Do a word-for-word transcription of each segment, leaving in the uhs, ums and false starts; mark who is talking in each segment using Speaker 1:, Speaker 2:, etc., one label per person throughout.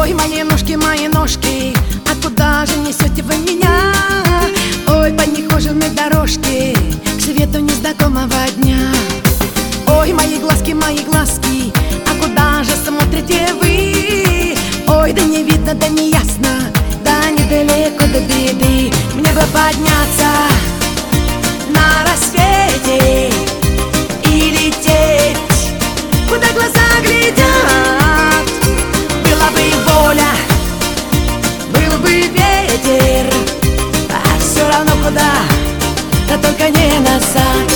Speaker 1: Ой, мои ножки, мои ножки, а куда же несете вы меня? Ой, по нехоженной дорожке к свету незнакомого дня. Ой, мои глазки, мои глазки, а куда же смотрите вы? Ой, да не видно, да не ясно, да недалеко до беды. Мне бы подняться на рассвете и лететь, куда глаза глядят. Была бы воля, был бы ветер, а все равно куда, да только не назад.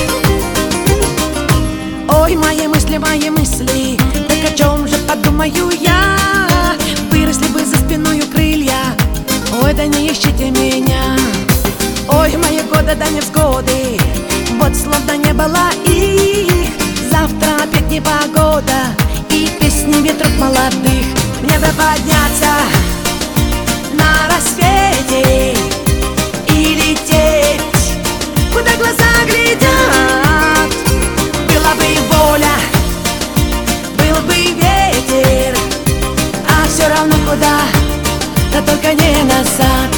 Speaker 1: Ой, мои мысли, мои мысли, так о чем же подумаю я? Выросли бы за спиною крылья, ой, да не ищите меня. Ой, мои годы, да невзгоды, вот словно не было их. Завтра опять непогода и песни ветров молодых. Мне бы подняться на рассвете и лететь, куда глаза глядят. Была бы воля, был бы ветер, а все равно куда, да только не назад.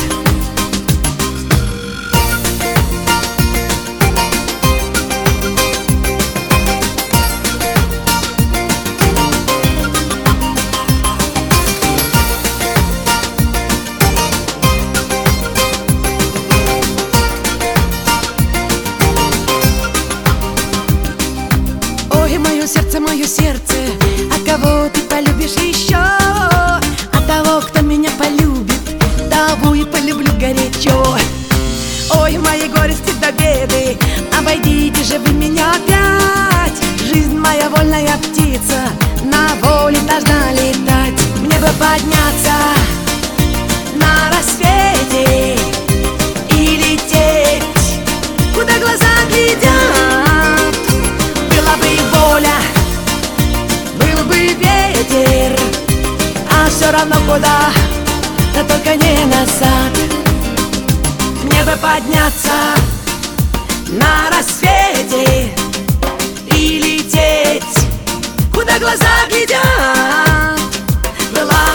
Speaker 1: Ой, мое сердце, мое сердце, а кого ты полюбишь еще? А того, кто меня полюбит, того и полюблю горячо. Ой, мои горести до беды, обойдите же вы меня опять. Жизнь моя вольная птица, на воле должна летать. Мне бы подняться на рассвете и лететь, куда глаза глядят. Была бы воля, был бы ветер, а все равно куда, да только не назад. Мне бы подняться на рассвете и лететь, куда глаза глядят. Была